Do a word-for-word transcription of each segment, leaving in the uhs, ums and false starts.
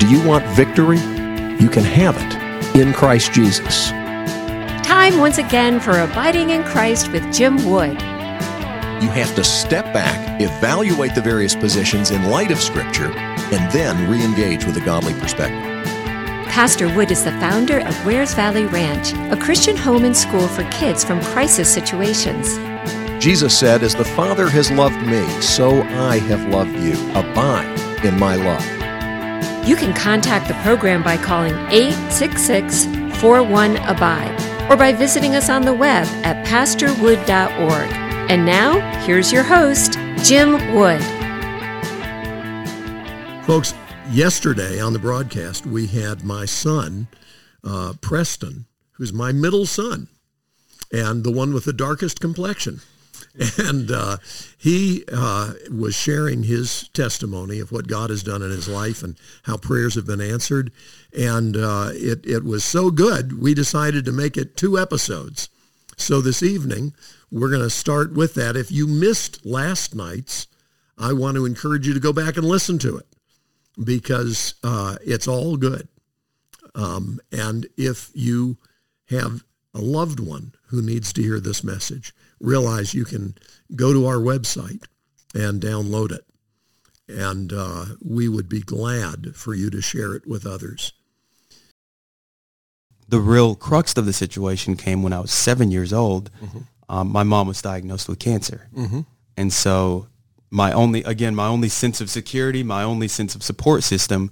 Do you want victory? You can have it in Christ Jesus. Time once again for Abiding in Christ with Jim Wood. You have to step back, evaluate the various positions in light of Scripture, and then re-engage with a godly perspective. Pastor Wood is the founder of Wears Valley Ranch, a Christian home and school for kids from crisis situations. Jesus said, "As the Father has loved me, so I have loved you. Abide in my love." You can contact the program by calling eight six six, four one, A B I D E or by visiting us on the web at pastor wood dot org. And now, here's your host, Jim Wood. Folks, yesterday on the broadcast, we had my son, uh, Preston, who's my middle son, and the one with the darkest complexion. And uh, he uh, was sharing his testimony of what God has done in his life and how prayers have been answered. And uh, it, it was so good, we decided to make it two episodes. So this evening, we're going to start with that. If you missed last night's, I want to encourage you to go back and listen to it because uh, it's all good. Um, and if you have a loved one who needs to hear this message, realize you can go to our website and download it. And uh, we would be glad for you to share it with others. The real crux of the situation came when I was seven years old. Mm-hmm. Um, my mom was diagnosed with cancer. Mm-hmm. And so my only, again, my only sense of security, my only sense of support system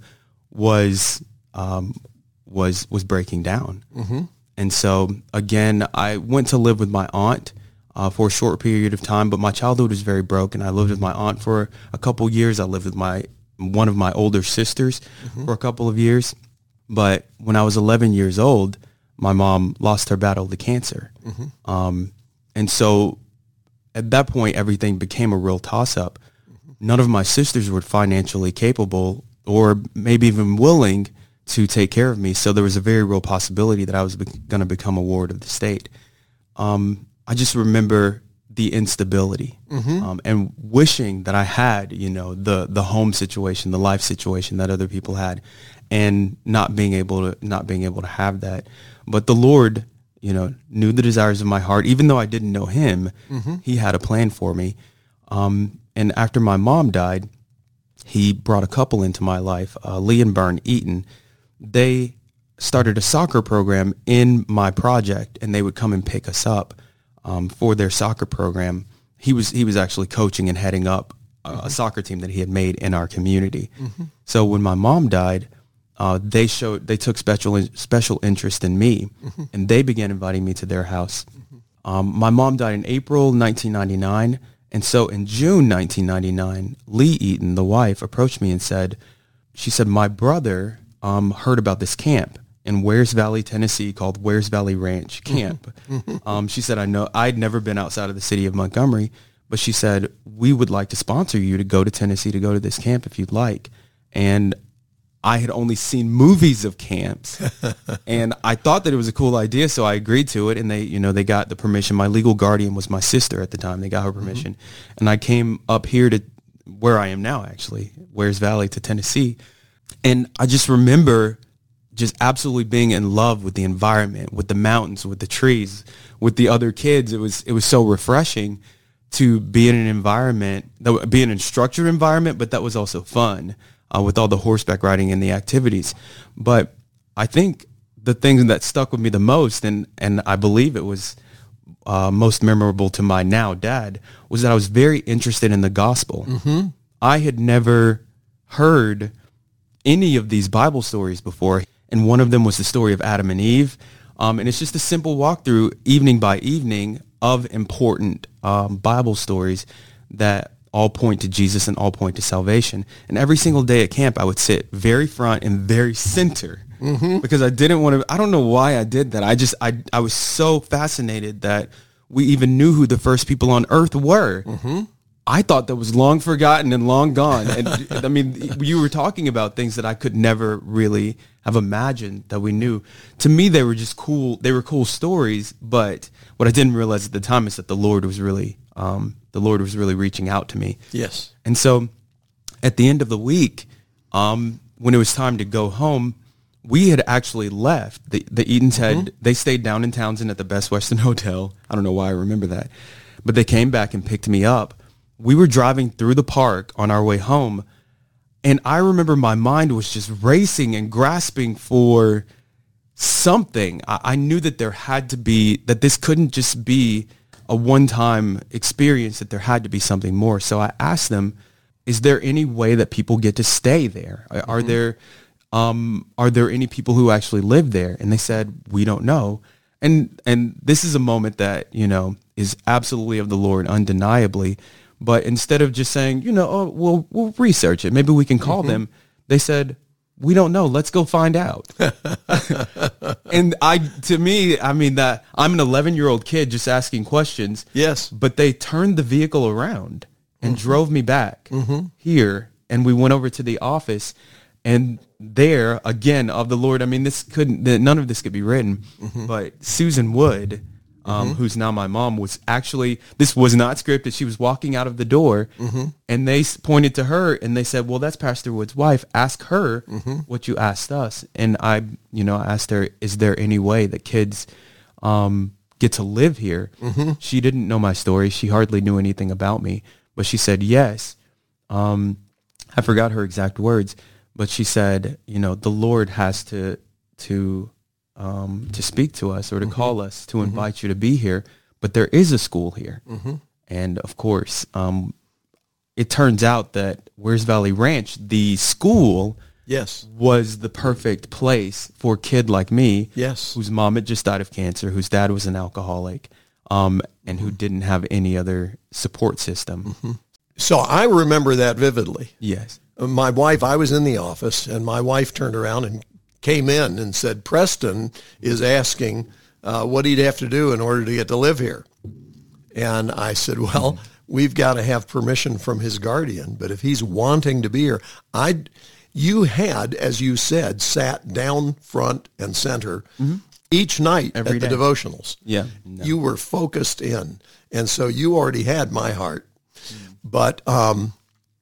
was um, was was breaking down. Mm-hmm. And so, again, I went to live with my aunt uh, for a short period of time, but my childhood was very broken. I lived with my aunt for a couple years. I lived with my one of my older sisters mm-hmm. for a couple of years. But when I was eleven years old, my mom lost her battle to cancer. Mm-hmm. Um, and so at that point, everything became a real toss-up. Mm-hmm. None of my sisters were financially capable or maybe even willing to take care of me. So there was a very real possibility that I was be- going to become a ward of the state. Um, I just remember the instability mm-hmm. um, and wishing that I had, you know, the the home situation, the life situation that other people had, and not being able to not being able to have that. But the Lord, you know, knew the desires of my heart. Even though I didn't know Him, mm-hmm. He had a plan for me. Um, and after my mom died, He brought a couple into my life, uh, Lee and Bern Eaton. They started a soccer program in my project, and they would come and pick us up um, for their soccer program. He was he was actually coaching and heading up uh, mm-hmm. a soccer team that he had made in our community. Mm-hmm. So when my mom died, uh, they showed they took special special interest in me, mm-hmm. and they began inviting me to their house. Mm-hmm. Um, my mom died in April nineteen ninety-nine, and so in June nineteen ninety-nine, Lee Eaton, the wife, approached me and said, she said, my brother Um, heard about this camp in Wears Valley, Tennessee called Wears Valley Ranch Camp. Mm-hmm. Um, she said, I know I'd never been outside of the city of Montgomery, but she said, we would like to sponsor you to go to Tennessee to go to this camp if you'd like. And I had only seen movies of camps and I thought that it was a cool idea. So I agreed to it, and they, you know, they got the permission. My legal guardian was my sister at the time. They got her permission. Mm-hmm. And I came up here to where I am now, actually, Wears Valley to Tennessee. And I just remember just absolutely being in love with the environment, with the mountains, with the trees, with the other kids. It was it was so refreshing to be in an environment, that be in a structured environment, but that was also fun uh, with all the horseback riding and the activities. But I think the thing that stuck with me the most, and, and I believe it was uh, most memorable to my now dad, was that I was very interested in the gospel. Mm-hmm. I had never heard any of these Bible stories before, and one of them was the story of Adam and Eve, um, and it's just a simple walkthrough evening by evening of important um, Bible stories that all point to Jesus and all point to salvation. And every single day at camp, I would sit very front and very center mm-hmm. because I didn't want to, I don't know why I did that. I just, I, I was so fascinated that we even knew who the first people on earth were. Mm-hmm. I thought that was long forgotten and long gone. And I mean, you were talking about things that I could never really have imagined that we knew. To me, they were just cool. They were cool stories. But what I didn't realize at the time is that the Lord was really, um, the Lord was really reaching out to me. Yes. And so at the end of the week, um, when it was time to go home, we had actually left. The, the Edens had, mm-hmm. they stayed down in Townsend at the Best Western Hotel. I don't know why I remember that. But they came back and picked me up. We were driving through the park on our way home, and I remember my mind was just racing and grasping for something. I, I knew that there had to be, that this couldn't just be a one-time experience, that there had to be something more. So I asked them, is there any way that people get to stay there? Are, are mm-hmm. there um, are there any people who actually live there? And they said, we don't know. And and this is a moment that, you know, is absolutely of the Lord, undeniably. But instead of just saying, you know, oh, we'll, we'll research it, maybe we can call mm-hmm. them, they said, we don't know. Let's go find out. And I, to me, I mean, that I'm an eleven-year-old kid just asking questions. Yes. But they turned the vehicle around and mm-hmm. drove me back mm-hmm. here. And we went over to the office. And there, again, of the Lord, I mean, this couldn't, none of this could be written. Mm-hmm. But Susan Wood, um, mm-hmm. who's now my mom, was actually, this was not scripted. She was walking out of the door, mm-hmm. and they pointed to her, and they said, well, that's Pastor Wood's wife. Ask her mm-hmm. what you asked us. And I, you know, I asked her, is there any way that kids um, get to live here? Mm-hmm. She didn't know my story. She hardly knew anything about me. But she said, yes. Um, I forgot her exact words, but she said, you know, the Lord has to, to, Um, to speak to us or to mm-hmm. call us to invite mm-hmm. you to be here, but there is a school here. Mm-hmm. And of course, um, it turns out that Wears Valley Ranch, the school, yes, was the perfect place for a kid like me, yes, whose mom had just died of cancer, whose dad was an alcoholic, um, and who didn't have any other support system. Mm-hmm. So I remember that vividly. Yes. My wife, I was in the office, and my wife turned around and came in and said, Preston is asking uh, what he'd have to do in order to get to live here. And I said, well, we've got to have permission from his guardian. But if he's wanting to be here, I'd, you had, as you said, sat down front and center mm-hmm. each night Every at day. the devotionals. Yeah. No. You were focused in. And so you already had my heart. Mm. But um,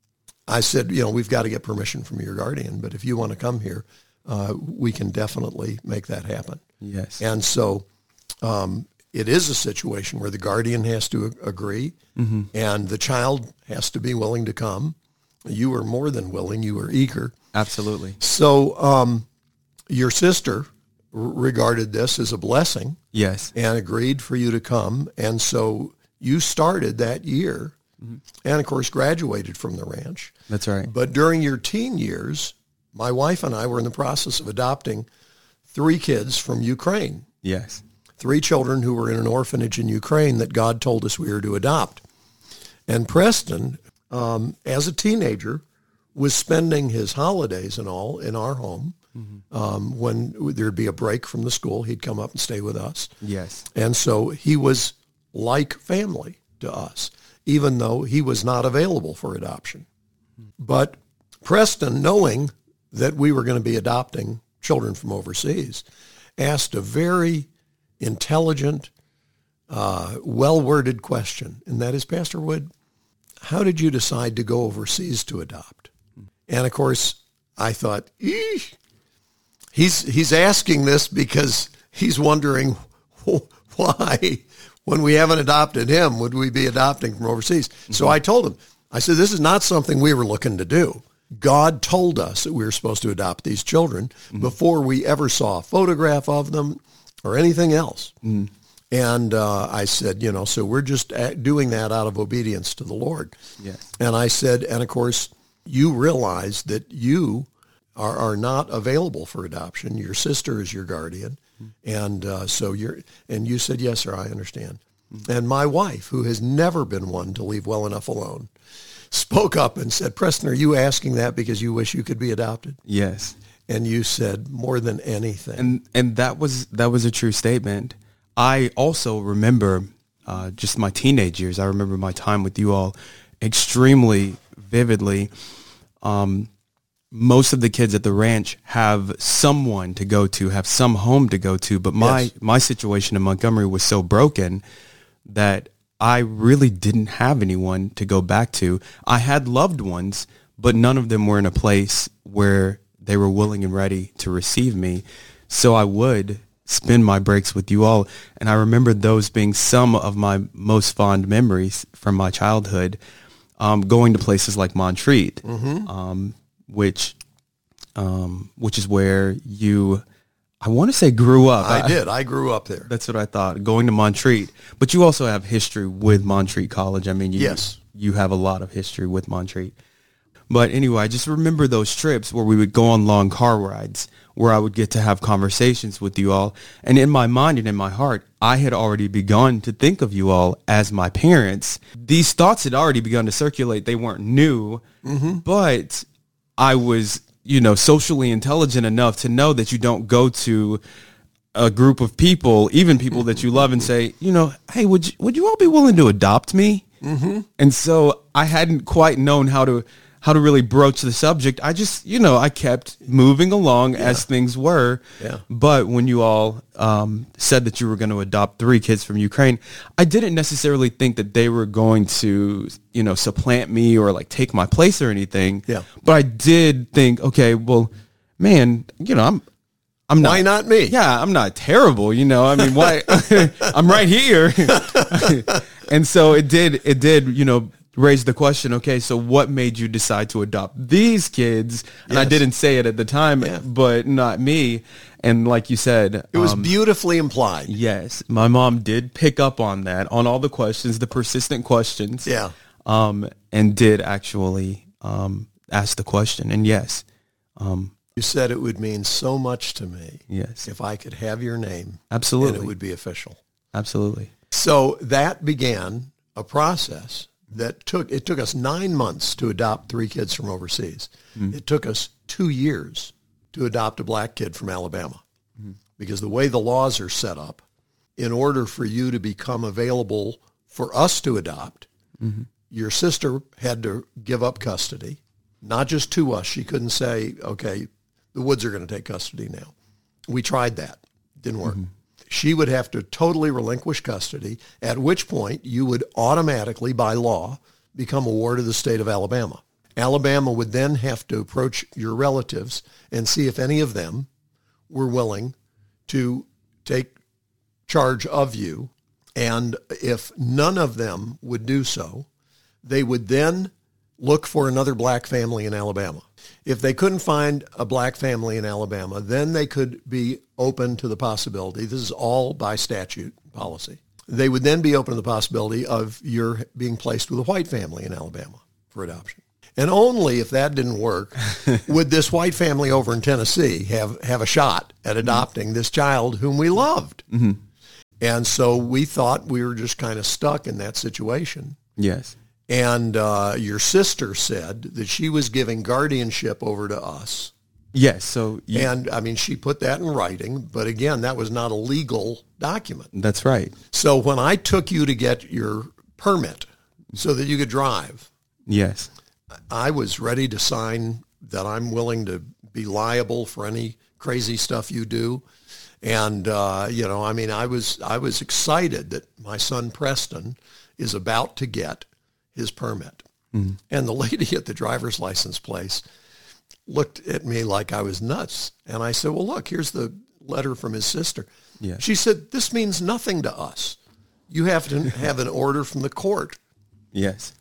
I said, you know, we've got to get permission from your guardian. But if you want to come here, Uh, we can definitely make that happen. Yes. And so um, it is a situation where the guardian has to agree mm-hmm. and the child has to be willing to come. You were more than willing. You were eager. Absolutely. So um, your sister r- regarded this as a blessing. Yes. And agreed for you to come. And so you started that year mm-hmm. and, of course, graduated from the ranch. That's right. But during your teen years, my wife and I were in the process of adopting three kids from Ukraine. Yes. Three children who were in an orphanage in Ukraine that God told us we were to adopt. And Preston, um, as a teenager, was spending his holidays and all in our home. Mm-hmm. Um, when there'd be a break from the school, he'd come up and stay with us. Yes. And so he was like family to us, even though he was not available for adoption. Mm-hmm. But Preston, knowing that we were going to be adopting children from overseas, asked a very intelligent, uh, well-worded question, and that is, Pastor Wood, how did you decide to go overseas to adopt? And of course, I thought, eesh, he's he's asking this because he's wondering why, when we haven't adopted him, would we be adopting from overseas? Mm-hmm. So I told him, I said, this is not something we were looking to do. God told us that we were supposed to adopt these children mm-hmm. before we ever saw a photograph of them or anything else. Mm-hmm. And uh, I said, you know, so we're just doing that out of obedience to the Lord. Yes. And I said, and of course, you realize that you are, are not available for adoption. Your sister is your guardian. Mm-hmm. And uh, so you're, and you said, yes, sir, I understand. Mm-hmm. And my wife, who has never been one to leave well enough alone, spoke up and said, Preston, are you asking that because you wish you could be adopted? Yes. And you said, more than anything. And and that was that was a true statement. I also remember uh, just my teenage years. I remember my time with you all extremely vividly. Um, most of the kids at the ranch have someone to go to, have some home to go to. But my, yes. my situation in Montgomery was so broken that I really didn't have anyone to go back to. I had loved ones, but none of them were in a place where they were willing and ready to receive me. So I would spend my breaks with you all. And I remember those being some of my most fond memories from my childhood, um, going to places like Montreat, mm-hmm. um, which um, which is where you, I want to say, grew up. I, I did. I grew up there. That's what I thought, going to Montreat. But you also have history with Montreat College. I mean, you, yes. you have a lot of history with Montreat. But anyway, I just remember those trips where we would go on long car rides, where I would get to have conversations with you all. And in my mind and in my heart, I had already begun to think of you all as my parents. These thoughts had already begun to circulate. They weren't new, mm-hmm. but I was, you know, socially intelligent enough to know that you don't go to a group of people, even people that you love, and say, you know, hey, would you, would you all be willing to adopt me? Mm-hmm. And so I hadn't quite known how to how to really broach the subject. I just, you know, I kept moving along yeah. as things were. Yeah. But when you all um, said that you were going to adopt three kids from Ukraine, I didn't necessarily think that they were going to, you know, supplant me or like take my place or anything. Yeah. But I did think, okay, well, man, you know, I'm, I'm not. Why not me? Yeah, I'm not terrible, you know. I mean, why? I'm right here. And so it did, it did, you know, raise the question, okay, so what made you decide to adopt these kids? And yes. I didn't say it at the time, yeah. but not me. And like you said, it was um, beautifully implied. Yes, my mom did pick up on that, on all the questions, the persistent questions. Yeah. Um, and did actually um, ask the question. And yes. Um, you said it would mean so much to me. Yes. If I could have your name. Absolutely. And it would be official. Absolutely. So that began a process that took, it took us nine months to adopt three kids from overseas. Mm-hmm. It took us two years to adopt a black kid from Alabama. Mm-hmm. Because the way the laws are set up, in order for you to become available for us to adopt, mm-hmm. your sister had to give up custody, not just to us. She couldn't say, okay, the Woods are going to take custody now. We tried that. Didn't work. Mm-hmm. She would have to totally relinquish custody, at which point you would automatically, by law, become a ward of the state of Alabama. Alabama would then have to approach your relatives and see if any of them were willing to take charge of you. And if none of them would do so, they would then look for another black family in Alabama. If they couldn't find a black family in Alabama, then they could be open to the possibility, this is all by statute policy, they would then be open to the possibility of your being placed with a white family in Alabama for adoption. And only if that didn't work would this white family over in Tennessee have, have a shot at adopting mm-hmm. this child whom we loved. Mm-hmm. And so we thought we were just kind of stuck in that situation. Yes. And uh, your sister said that she was giving guardianship over to us. Yes. So, you, and I mean, she put that in writing, but again, that was not a legal document. That's right. So when I took you to get your permit so that you could drive, yes, I was ready to sign that I'm willing to be liable for any crazy stuff you do. And, uh, you know, I mean, I was, I was excited that my son Preston is about to get his permit. Mm-hmm. And the lady at the driver's license place looked at me like I was nuts. And I said, well, look, here's the letter from his sister. Yeah. She said, this means nothing to us. You have to have an order from the court. Yes.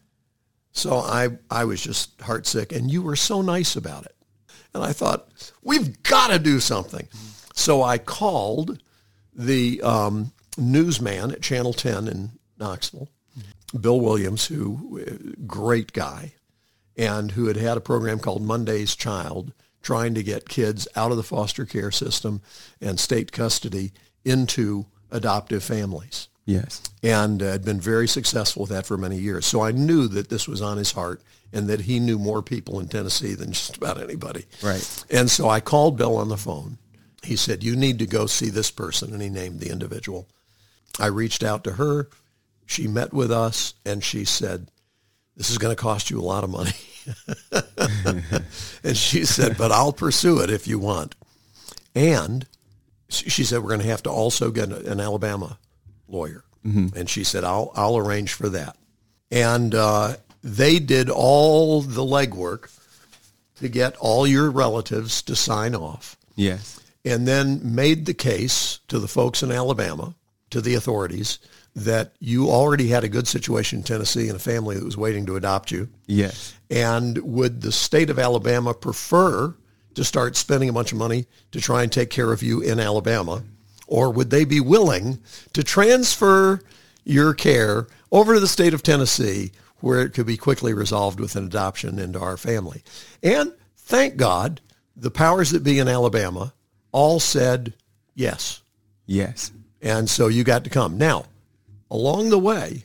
So I, I was just heartsick, and you were so nice about it. And I thought, we've got to do something. Mm-hmm. So I called the um, newsman at Channel ten in Knoxville, Bill Williams, who, great guy, and who had had a program called Monday's Child, trying to get kids out of the foster care system and state custody into adoptive families. Yes. And uh, had been very successful with that for many years. So I knew that this was on his heart and that he knew more people in Tennessee than just about anybody. Right. And so I called Bill on the phone. He said, you need to go see this person, and he named the individual. I reached out to her. She met with us, and she said, this is going to cost you a lot of money. And she said, but I'll pursue it if you want. And she said, we're going to have to also get an Alabama lawyer. Mm-hmm. And she said, I'll I'll arrange for that. And uh, they did all the legwork to get all your relatives to sign off. Yes. And then made the case to the folks in Alabama, to the authorities, that you already had a good situation in Tennessee and a family that was waiting to adopt you. Yes. And would the state of Alabama prefer to start spending a bunch of money to try and take care of you in Alabama? Or would they be willing to transfer your care over to the state of Tennessee, where it could be quickly resolved with an adoption into our family? And thank God, the powers that be in Alabama all said yes. Yes. And so you got to come. Now, along the way,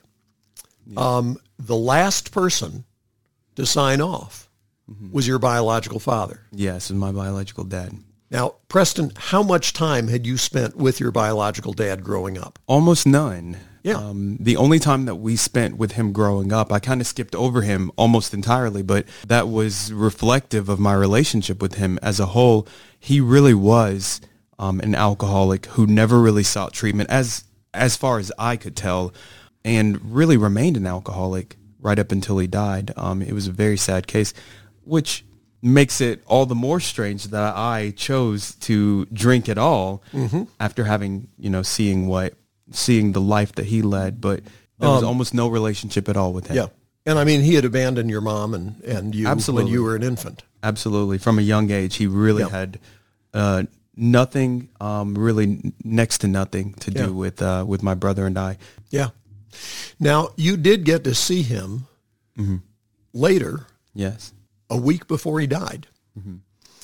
um, the last person to sign off mm-hmm. was your biological father. Yes, and my biological dad. Now, Preston, how much time had you spent with your biological dad growing up? Almost none. Yeah. Um, the only time that we spent with him growing up, I kind of skipped over him almost entirely, but that was reflective of my relationship with him as a whole. He really was um, an alcoholic who never really sought treatment, as as far as I could tell, and really remained an alcoholic right up until he died. Um, it was a very sad case, which makes it all the more strange that I chose to drink at all mm-hmm. after having, you know, seeing what, seeing the life that he led. But there was um, almost no relationship at all with him. Yeah. And I mean, he had abandoned your mom and, and you Absolutely. when you were an infant. Absolutely. From a young age, he really yeah. had uh, nothing, um, really next to nothing to yeah. do with uh, with my brother and I. Yeah. Now, you did get to see him mm-hmm. later. Yes. A week before he died. Mm-hmm.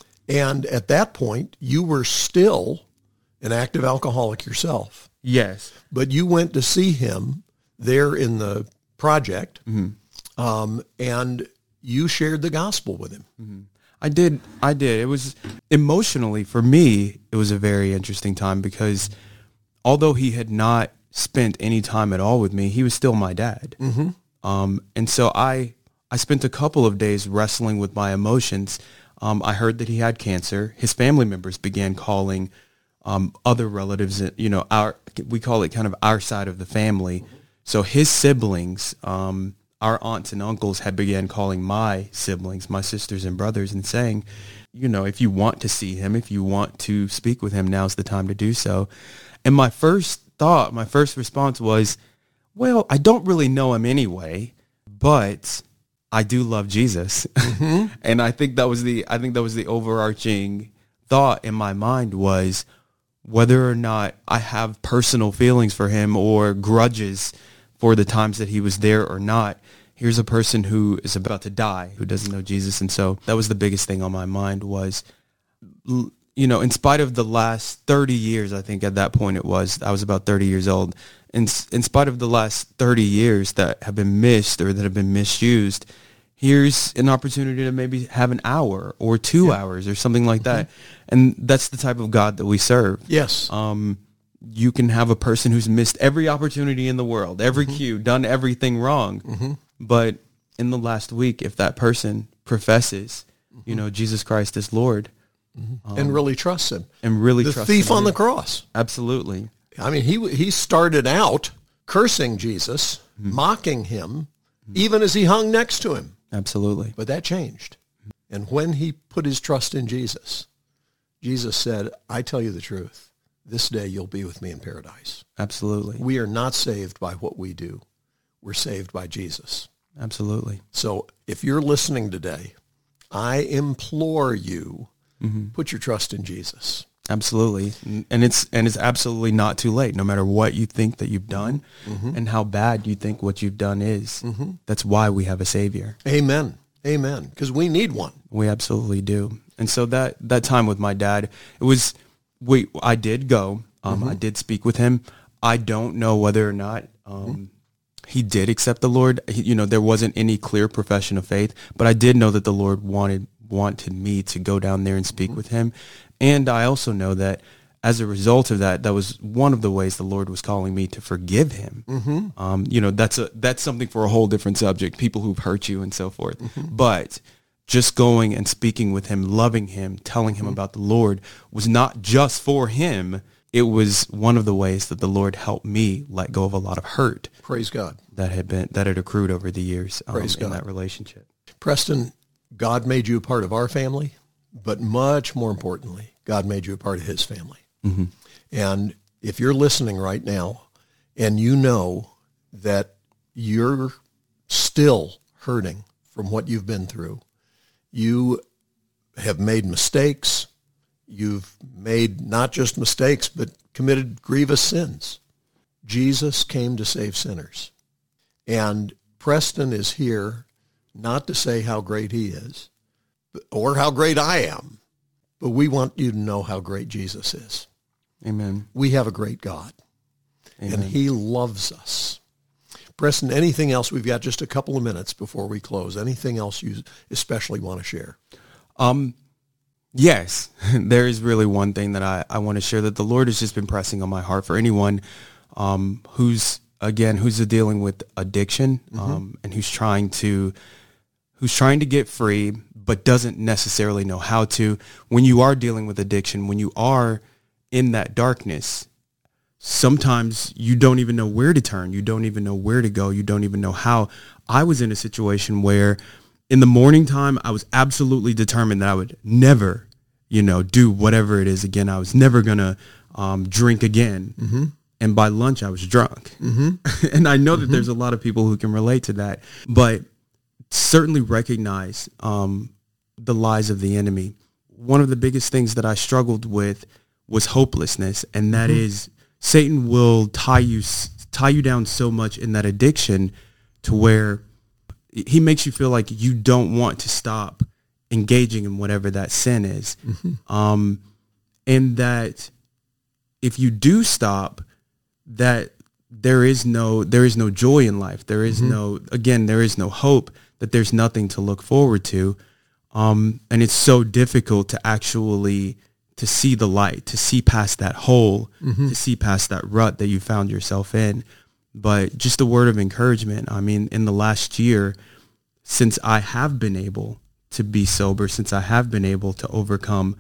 And at that point, you were still an active alcoholic yourself. Yes. But you went to see him there in the project, mm-hmm. um, and you shared the gospel with him. Mm-hmm. I did. I did. It was emotionally, for me, it was a very interesting time because although he had not spent any time at all with me, he was still my dad. Mm-hmm. Um, and so I... I spent a couple of days wrestling with my emotions. Um, I heard that he had cancer. His family members began calling um, other relatives, you know, our we call it kind of our side of the family. So his siblings, um, our aunts and uncles had began calling my siblings, my sisters and brothers, and saying, you know, if you want to see him, if you want to speak with him, now's the time to do so. And my first thought, my first response was, well, I don't really know him anyway, but I do love Jesus. Mm-hmm. And I think that was the I think that was the overarching thought in my mind, was whether or not I have personal feelings for him or grudges for the times that he was there or not. Here's a person who is about to die, who doesn't know Jesus. And so that was the biggest thing on my mind was, you know, in spite of the last thirty years, I think at that point it was, I was about thirty years old. In, in spite of the last thirty years that have been missed or that have been misused, here's an opportunity to maybe have an hour or two yeah. hours or something like mm-hmm. that. And that's the type of God that we serve. Yes. Um, you can have a person who's missed every opportunity in the world, every mm-hmm. cue, done everything wrong. Mm-hmm. But in the last week, if that person professes, mm-hmm. you know, Jesus Christ is Lord. Mm-hmm. Um, and really trusts him. And really the trusts him. The thief on the cross. Absolutely. I mean, he he started out cursing Jesus, mm-hmm. mocking him, mm-hmm. even as he hung next to him. Absolutely. But that changed. And when he put his trust in Jesus, Jesus said, I tell you the truth, this day you'll be with me in paradise. Absolutely. We are not saved by what we do. We're saved by Jesus. Absolutely. So if you're listening today, I implore you, mm-hmm. put your trust in Jesus. Absolutely. And it's and it's absolutely not too late, no matter what you think that you've done mm-hmm. and how bad you think what you've done is. Mm-hmm. That's why we have a Savior. Amen. Amen. Because we need one. We absolutely do. And so that, that time with my dad, it was, we, I did go. Um, mm-hmm. I did speak with him. I don't know whether or not um, mm-hmm. he did accept the Lord. He, you know, there wasn't any clear profession of faith, but I did know that the Lord wanted wanted me to go down there and speak mm-hmm. with him. And I also know that as a result of that, that was one of the ways the Lord was calling me to forgive him. Mm-hmm. Um, you know, that's a that's something for a whole different subject, people who've hurt you and so forth. Mm-hmm. But just going and speaking with him, loving him, telling him mm-hmm. about the Lord was not just for him. It was one of the ways that the Lord helped me let go of a lot of hurt. Praise God. That had been that had accrued over the years um, Praise in God. That relationship. Preston, God made you a part of our family, but much more importantly, God made you a part of his family. Mm-hmm. And if you're listening right now and you know that you're still hurting from what you've been through, you have made mistakes, you've made not just mistakes, but committed grievous sins. Jesus came to save sinners. And Preston is here not to say how great he is or how great I am, but we want you to know how great Jesus is. Amen. We have a great God, Amen. and he loves us. Preston, anything else? We've got just a couple of minutes before we close. Anything else you especially want to share? Um, yes, there is really one thing that I, I want to share that the Lord has just been pressing on my heart for anyone um, who's, again, who's dealing with addiction um, mm-hmm. and who's trying to who's trying to get free but doesn't necessarily know how to. When you are dealing with addiction, when you are in that darkness, sometimes you don't even know where to turn. You don't even know where to go. You don't even know how. I was in a situation where in the morning time, I was absolutely determined that I would never, you know, do whatever it is again. I was never going to um, drink again. Mm-hmm. And by lunch, I was drunk. Mm-hmm. And I know that mm-hmm. there's a lot of people who can relate to that, but certainly recognize um, the lies of the enemy. One of the biggest things that I struggled with was hopelessness, and that mm-hmm. is Satan will tie you tie you down so much in that addiction to where he makes you feel like you don't want to stop engaging in whatever that sin is. Mm-hmm. Um, and that if you do stop, that there is no there is no joy in life. There is mm-hmm. no, again, there is no hope, that there's nothing to look forward to. Um, and it's so difficult to actually to see the light, to see past that hole, mm-hmm. to see past that rut that you found yourself in. But just a word of encouragement. I mean, in the last year, since I have been able to be sober, since I have been able to overcome,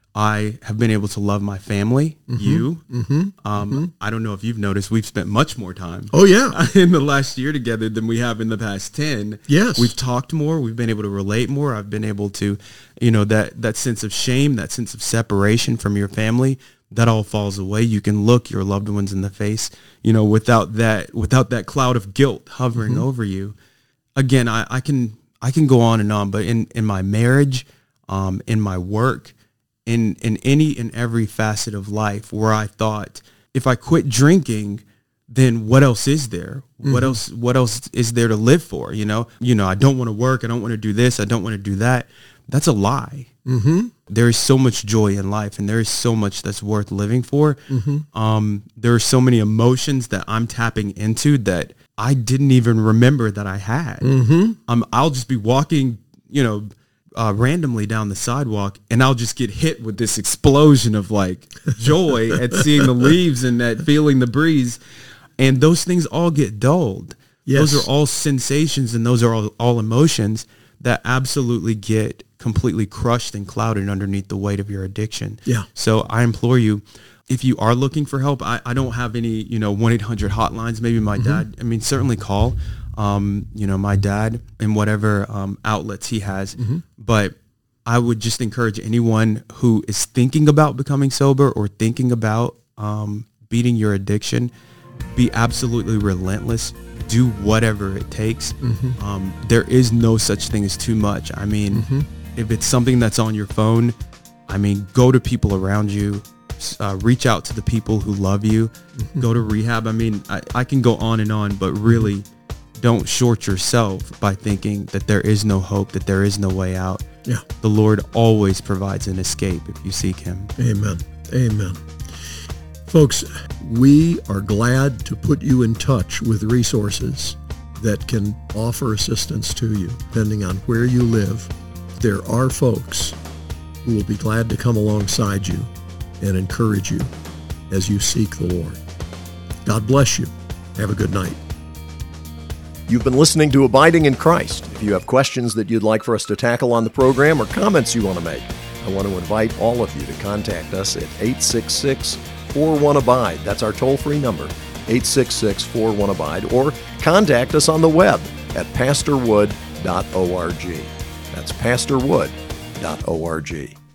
I have been able to love my family, mm-hmm. you. Mm-hmm. Um, mm-hmm. I don't know if you've noticed, we've spent much more time oh, yeah. in the last year together than we have in the past ten. Yes. We've talked more. We've been able to relate more. I've been able to, you know, that, that sense of shame, that sense of separation from your family, that all falls away. You can look your loved ones in the face, you know, without that, without that cloud of guilt hovering mm-hmm. over you. Again, I, I can, I can go on and on, but in, in my marriage, um, in my work, in, in any and every facet of life where I thought if I quit drinking, then what else is there? Mm-hmm. What else, what else is there to live for? You know, you know, I don't want to work. I don't want to do this. I don't want to do that. That's a lie. Mm-hmm. There is so much joy in life, and there is so much that's worth living for. Mm-hmm. Um, there are so many emotions that I'm tapping into that I didn't even remember that I had. Mm-hmm. Um, I'll just be walking, you know, uh, randomly down the sidewalk, and I'll just get hit with this explosion of like joy at seeing the leaves and at feeling the breeze. And those things all get dulled. Yes. Those are all sensations, and those are all, all emotions that absolutely get completely crushed and clouded underneath the weight of your addiction. Yeah. So I implore you, if you are looking for help, I, I don't have any, you know, one eight hundred hotlines. Maybe my mm-hmm. dad, I mean, certainly call, um, you know, my dad in whatever um, outlets he has. Mm-hmm. But I would just encourage anyone who is thinking about becoming sober or thinking about um, beating your addiction, be absolutely relentless. Do whatever it takes. Mm-hmm. Um, there is no such thing as too much. I mean, mm-hmm. if it's something that's on your phone, I mean, go to people around you, uh, reach out to the people who love you, mm-hmm. go to rehab. I mean, I, I can go on and on, but really don't short yourself by thinking that there is no hope, that there is no way out. Yeah. The Lord always provides an escape if you seek him. Amen. Amen. Folks, we are glad to put you in touch with resources that can offer assistance to you, depending on where you live. There are folks who will be glad to come alongside you and encourage you as you seek the Lord. God bless you. Have a good night. You've been listening to Abiding in Christ. If you have questions that you'd like for us to tackle on the program or comments you want to make, I want to invite all of you to contact us at eight six six, four one, abide. That's our toll-free number, eight six six, four one, abide, or contact us on the web at pastor wood dot org. That's pastor wood dot org.